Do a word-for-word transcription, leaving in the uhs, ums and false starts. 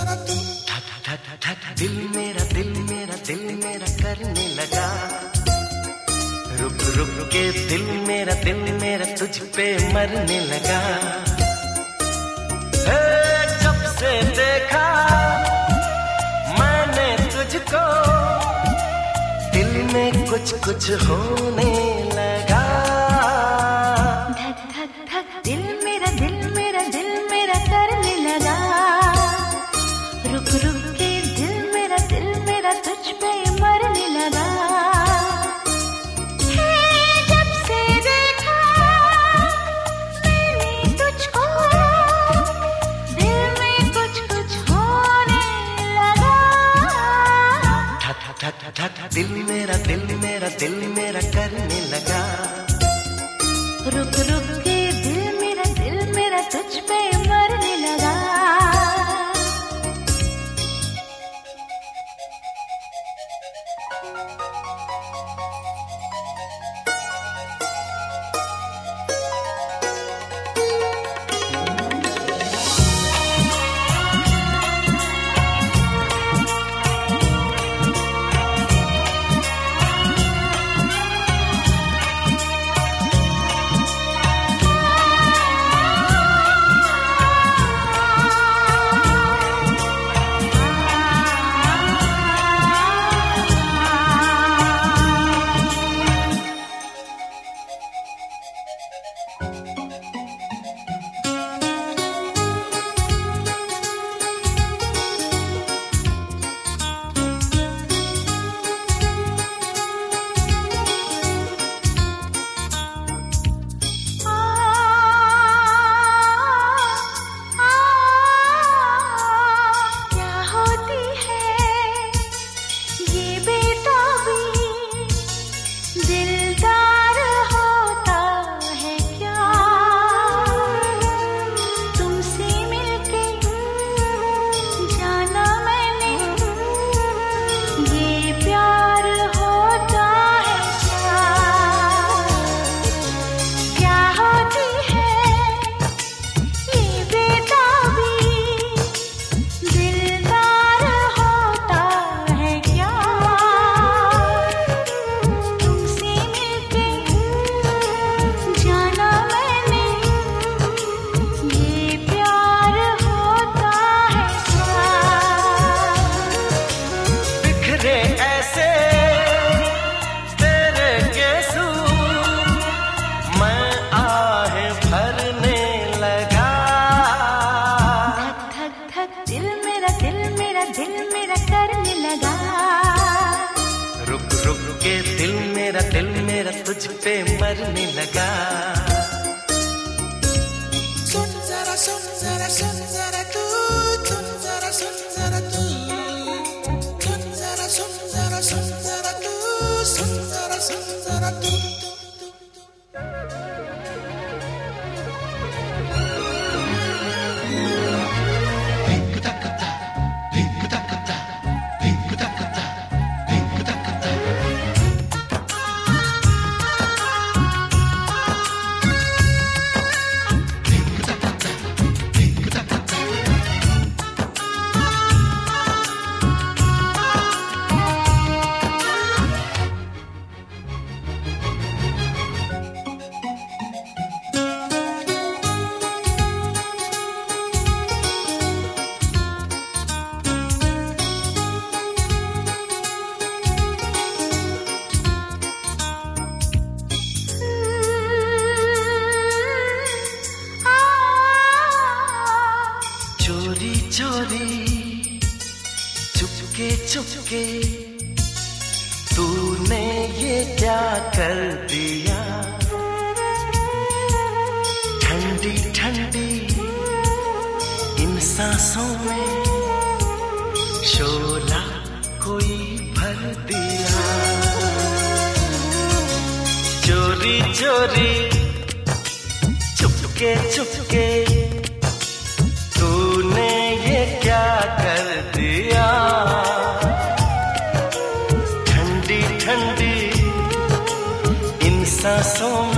दिल मेरा दिल मेरा दिल मेरा करने लगा, रुक रुक के दिल मेरा दिल मेरा तुझ पे मरने लगा। हे जब से देखा मैंने तुझको, दिल में कुछ कुछ होने लगा। धक धक धक दिल मेरा दिल मेरा दिल मेरा करने लगा, रुक रुक के दिल मेरा दिल मेरा तुझ पे मरने लगा। हे जब से देखा मैंने तुझको, दिल में कुछ कुछ होने लगा। धक धक धक दिल मेरा दिल मेरा दिल मेरा करने लगा, रुक रुक के दिल मेरा दिल मेरा तुझ पे मरने लगा। रुक रुक के दिल मेरा दिल मेरा तुझ पे मरने लगा। सुन जरा सुन जरा सुन जरा तू, सुन जरा सुन जरा तू, सुन जरा सुन जरा सुन जरा तू, सुन जरा सुन जरा तू। चोरी चुपके चुपके तूने ये क्या कर दिया, ठंडी ठंडी इन सांसों में शोला कोई भर दिया। चोरी चोरी चुपके चुपके तूने ये क्या कर दिया, ठंडी ठंडी इन सांसों